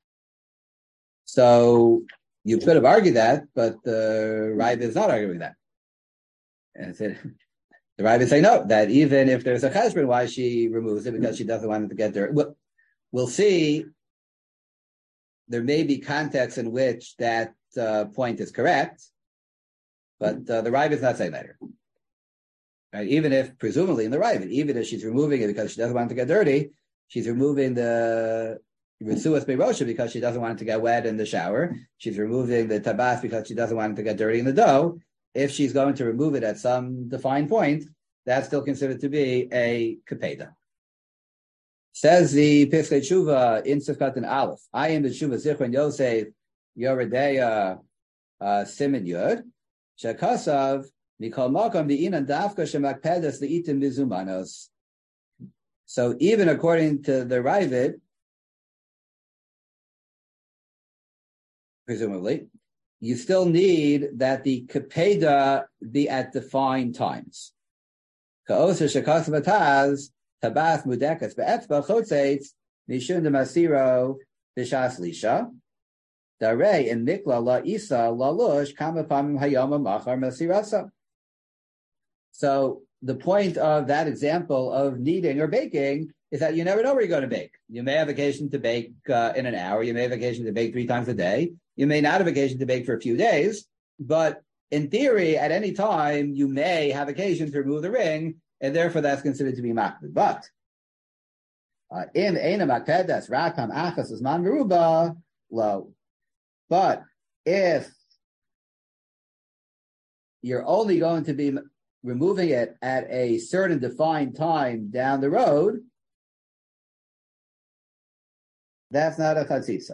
So you could have argued that, but the Ravid is not arguing that. And it, the Ravid say no, that even if there's a cheshbon, why she removes it because she doesn't want it to get there. We'll, we'll see. There may be contexts in which that uh, point is correct. But uh, the Ravid is not saying that here. Right? Even if, presumably in the Ravid, even if she's removing it because she doesn't want it to get dirty, she's removing the Risuas Beirosha because she doesn't want it to get wet in the shower. She's removing the Tabas because she doesn't want it to get dirty in the dough. If she's going to remove it at some defined point, that's still considered to be a Kapeda. Says the Piskei Tshuva in Sifkat and Aleph, I am the Tshuva Zichron Yosef Yoredeya uh, Simen Yud. Shakasav Mikol Makom V'inan Dafka Shemakpedes Leitim Mizumanos. So even according to the Ravid, presumably, you still need that the Kapeda be at defined times. Ka'osa Shakasav Ataz Tabath Mudekas Be'etzba Chotzeitz Mishun Demasiro Bishas Lisha. Darei in Mikla la Isa la Lush Kama Pamim Hayama Machar Masirasa. So the point of that example of kneading or baking is that you never know where you're going to bake. You may have occasion to bake uh, in an hour. You may have occasion to bake three times a day. You may not have occasion to bake for a few days. But in theory, at any time, you may have occasion to remove the ring, and therefore that's considered to be makbid. But in Eina Makpedes Rakam Achas Uzman Meruba Lo. But if you're only going to be removing it at a certain defined time down the road, that's not a chatzitza.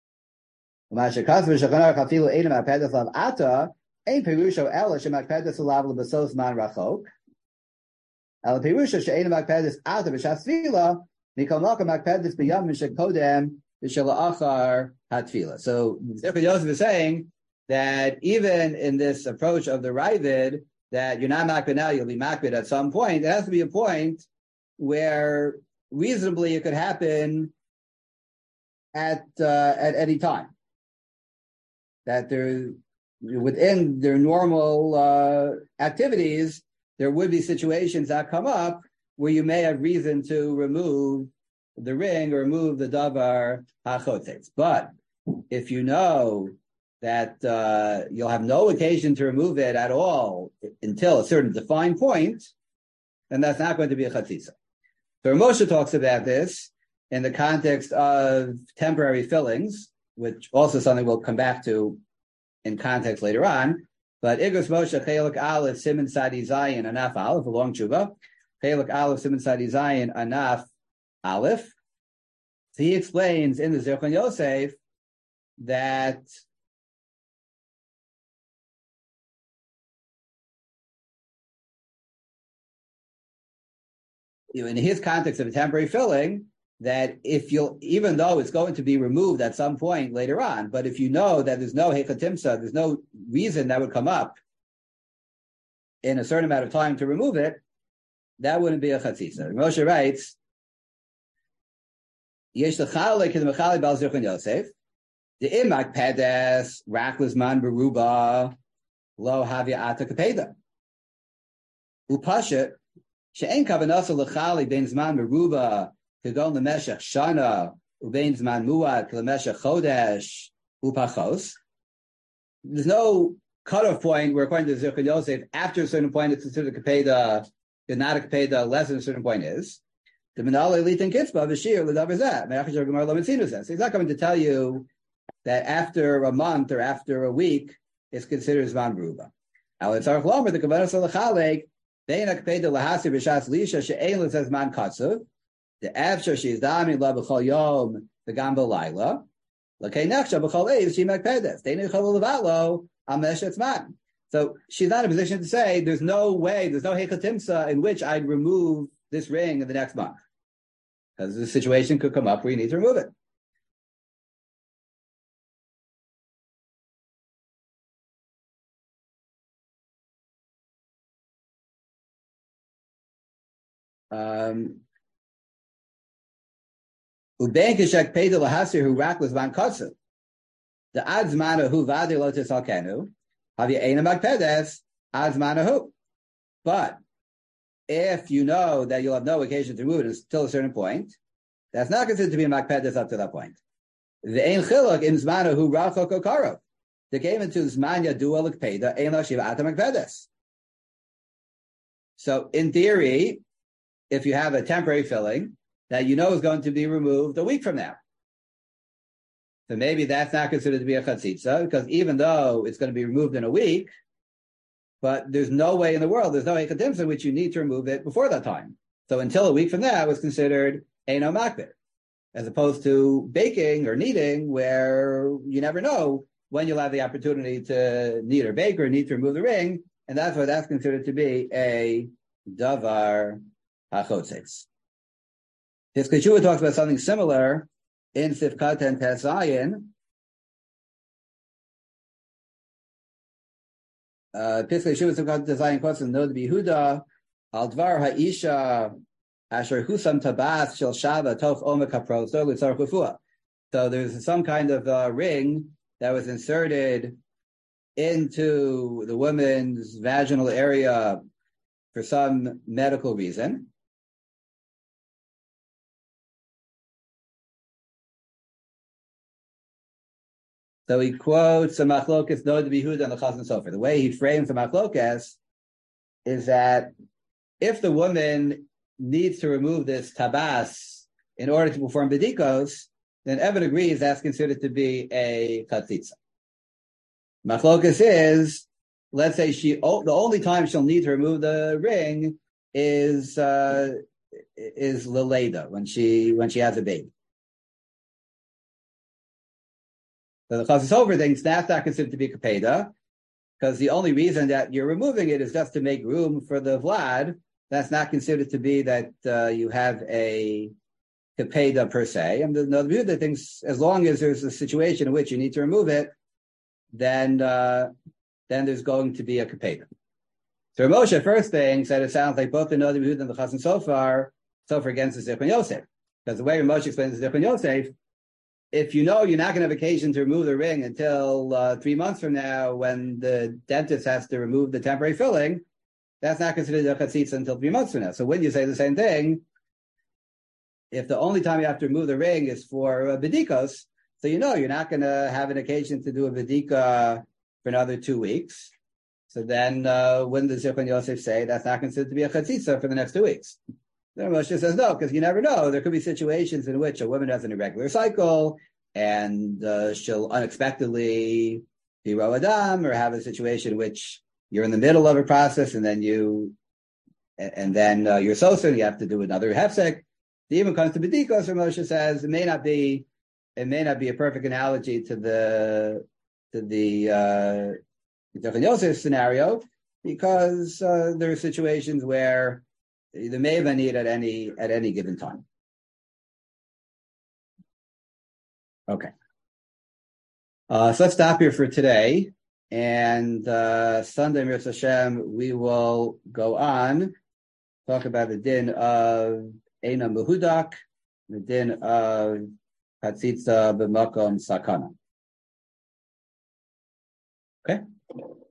So Yosef is saying that even in this approach of the Ravid, that you're not makbid now, you'll be makbid at some point. There has to be a point where reasonably it could happen at uh, at any time. That there, within their normal uh, activities, there would be situations that come up where you may have reason to remove the ring or remove the davar hachotzetz. But if you know that uh, you'll have no occasion to remove it at all until a certain defined point, then that's not going to be a chatzitza. So Moshe talks about this in the context of temporary fillings, which also something we'll come back to in context later on. But Igros Moshe Chelek Aleph Siman Sadi Zayin Anaf Aleph, a long tshuva. Chelek Aleph Siman Sadi Zayin Anaf Aleph. So he explains in the Zirchon Yosef that you know, in his context of a temporary filling, that if you'll, even though it's going to be removed at some point later on, but if you know that there's no hechatimsa, there's no reason that would come up in a certain amount of time to remove it, that wouldn't be a chatzitza. Moshe writes, Yesh l'chalek in the mechali bal zirchon Yosef, the imak pedes raklas man beruba lo havia ata kapeda upashet she'en kavanasa l'chali ben zman beruba Kagon lemeshach shana ubein zman muad lemeshach chodesh upachos. There's no cutoff point where, according to Zirchon Yosef, after a certain point it's considered a kapeda, if not a kapeda, less than a certain point is. The Menale Litin Kitzba Vashir Ledavazat. So he's not coming to tell you that after a month or after a week it's considered zman beruba. Now it's our chlomer the kavanah salachalek bein a kapeda lahasi b'shas lisha she'ein l'says man katsuv. The after she's damin la b'chol yom the gamba laila. L'kei nechsha b'chol eiv she mak pedes. They need chavol levalo amesh etzman. So she's not in a position to say there's no way, there's no hechatimsa in which I'd remove this ring in the next month, because the situation could come up where you need to remove it. Um. Ubein kishak peda lahasir who raklas van kotsu. The adzmana who vade lotus alkenu have you ena magpedes adzmana who. But if you know that you'll have no occasion to remove it until a certain point, that's not considered to be a magpedes up to that point. The ein chiluk in zmana who rachok okaro. They came into zmanya dual peda ein la shiva ata magpedes. So in theory, if you have a temporary filling that you know is going to be removed a week from now, so maybe that's not considered to be a chatzitza, because even though it's going to be removed in a week, but there's no way in the world, there's no hechatimsa in which you need to remove it before that time. So until a week from now, it was considered eino makbid, as opposed to baking or kneading, where you never know when you'll have the opportunity to knead or bake or need to remove the ring, and that's why that's considered to be a davar hachotzes. His Keshua talks about something similar in Sifkat and Tesayin. Uh, Piskei Shuvah Sifkat Tesayin quotes in Nod Bihuda Al Dvar Ha'isha Asher Husam Tabas Shel Shava Toch Omek HaProso L'Tzarech Refuah. So there's some kind of uh, ring that was inserted into the woman's vaginal area for some medical reason. So he quotes the machlokas Nod Bihuda and the Chazon Sofer. The way he frames the machlokas is that if the woman needs to remove this tabas in order to perform bedikos, then Evan agrees that's considered to be a chatzitza. Machlokas is, let's say she the only time she'll need to remove the ring is uh, is leleda, when she when she has a baby. So the Chazon Sofer thinks that's not considered to be kapeda, because the only reason that you're removing it is just to make room for the vlad. That's not considered to be that uh, you have a kapeda per se. And the Yehuda thinks as long as there's a situation in which you need to remove it, then uh, then there's going to be a kapeda. So Moshe first thing said it sounds like both the Nod Yehuda and the Chazon Sofer Sofer against the Zirchon Yosef, because the way Moshe explains the Zirchon Yosef, if you know you're not going to have occasion to remove the ring until uh, three months from now, when the dentist has to remove the temporary filling, that's not considered a chatzitza until three months from now. So when you say the same thing, if the only time you have to remove the ring is for uh, bedikos, so you know you're not going to have an occasion to do a bedika for another two weeks. So then uh, when does Zirchon Yosef say that's not considered to be a chatzitza for the next two weeks? Then Moshe says no, because you never know. There could be situations in which a woman has an irregular cycle and uh, she'll unexpectedly be Ro Adam, or have a situation in which you're in the middle of a process and then you, and then uh, you're so soon, you have to do another hefsek. It even comes to B'dikos, where Moshe says it may not be, it may not be a perfect analogy to the, to the, uh, Yosef scenario, because uh, there are situations where there may have a need at any at any given time. Okay, uh, so let's stop here for today, and uh, Sunday, Mirz Hashem, we will go on talk about the din of Eina Mehudak, the din of Hatzitza B'makom Sakana. Okay.